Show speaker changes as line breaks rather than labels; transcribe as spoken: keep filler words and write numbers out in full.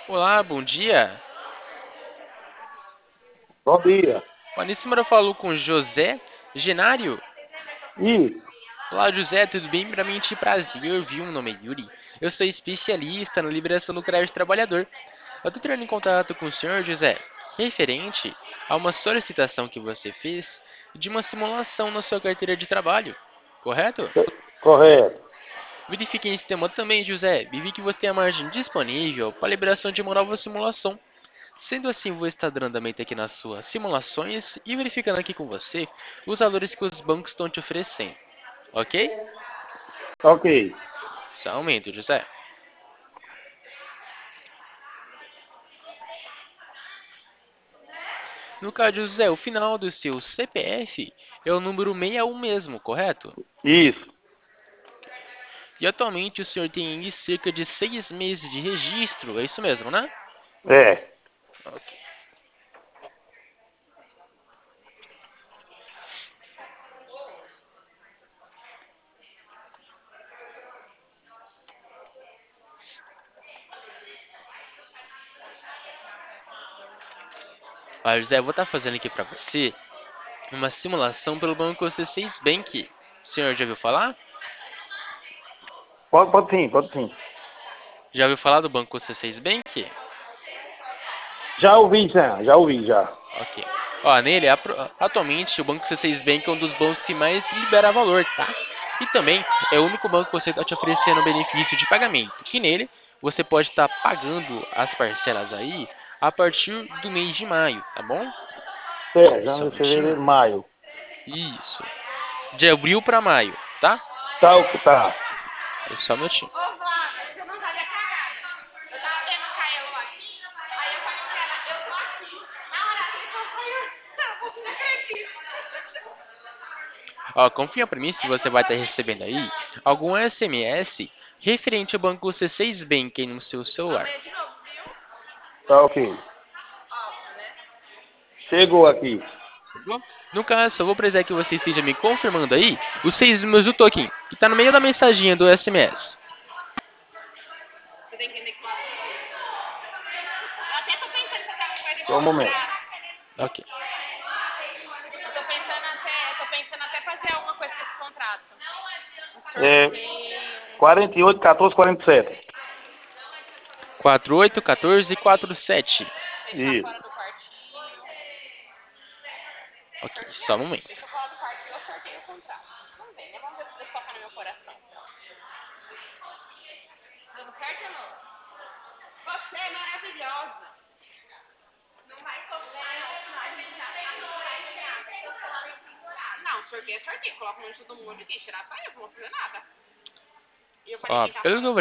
Olá, bom dia.
Bom dia.
Olha, nesse número eu falo com José Genário.
Isso.
Olá, José, tudo bem? Primeiramente, prazer, viu? Meu nome é Yuri. Eu sou especialista na liberação do crédito trabalhador. Eu estou entrando em contato com o senhor, José, referente a uma solicitação que você fez de uma simulação na sua carteira de trabalho, correto?
Correto.
Verifique em sistema também, José, e vi que você tem a margem disponível para a liberação de uma nova simulação. Sendo assim, vou estar dando andamento aqui nas suas simulações e verificando aqui com você os valores que os bancos estão te oferecendo, ok?
Ok.
Só um momento, José. No caso, José, o final do seu C P F é o número sessenta e um mesmo, correto?
Isso.
E atualmente o senhor tem aí cerca de seis meses de registro, é isso mesmo, né?
É.
Ok. Olha, José, eu vou estar fazendo aqui para você uma simulação pelo Banco C seis Bank. O senhor já ouviu falar?
Pode, pode sim, pode sim.
Já ouviu falar do Banco C seis Bank?
Já ouvi já, já ouvi já.
Ok. Ó, nele, atualmente, o Banco C seis Bank é um dos bancos que mais libera valor, tá? E também é o único banco que você está te oferecendo benefício de pagamento. Que nele, você pode estar pagando as parcelas aí a partir do mês de maio, tá bom?
É,
Só um
janeiro,
minutinho.
fevereiro, maio.
Isso. De abril para maio, tá?
Tá o que tá.
Só um minutinho.
Ô, Flávia, você não sabe a cagada. Eu tava vendo o Caio aqui, aí eu falei pra ela, eu tô aqui. Na hora que ele só saiu, você não acredita.
Ó, confia pra mim se você vai estar recebendo aí algum S M S referente ao Banco C seis Bank aí no seu celular.
Amanhã de novo, viu? Tá ok. Óbvio, né? Chegou aqui.
No caso, eu vou precisar que você esteja me confirmando aí os seis números do token, que está no meio da mensaginha do S M S.
Você tem que entender que eu até tô pensando em fazer alguma coisa igual. Só um momento.
Ok.
Eu tô pensando até, tô pensando até fazer alguma coisa com esse contrato. Um
É,
sorteio.
quarenta e oito, quatorze, quarenta e sete. quatro oito, quatorze, quarenta e sete.
Deixar fora do quartinho.
Ok, só um momento.
Deixa fora do quartinho, eu sorteio o contrato. Vamos ver, né? Vamos ver se Deus toca no meu coração. Dando certo ou não? Você é maravilhosa. Não vai sofrer, não. A gente já tá no Não, sorteio é sorteio. Coloca o nome de todo mundo aqui. Tirar só eu, não vou fazer nada. E eu falei,
Ó,
quem tá
pelo que
fora
eu
do